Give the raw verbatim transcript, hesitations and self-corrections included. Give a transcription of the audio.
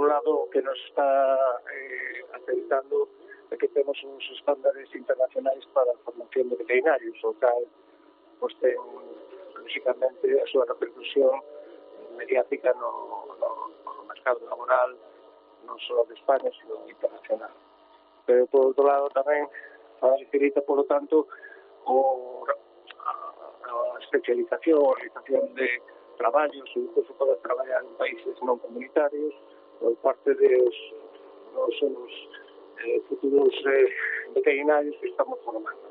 lado, o que nos está eh, aceitando é que temos uns estándares internacionais para a formación de veterinarios, o cal pues, ten, lógicamente, a súa repercusión mediática no, no, no mercado laboral, non só de España, sino internacional. Pero, por outro lado, tamén facilita, por lo tanto, o, a, a especialización, a realización de traballos, incluso poder traballar en países non comunitarios, por parte dos, dos, dos eh, futuros eh, veterinarios que estamos formando.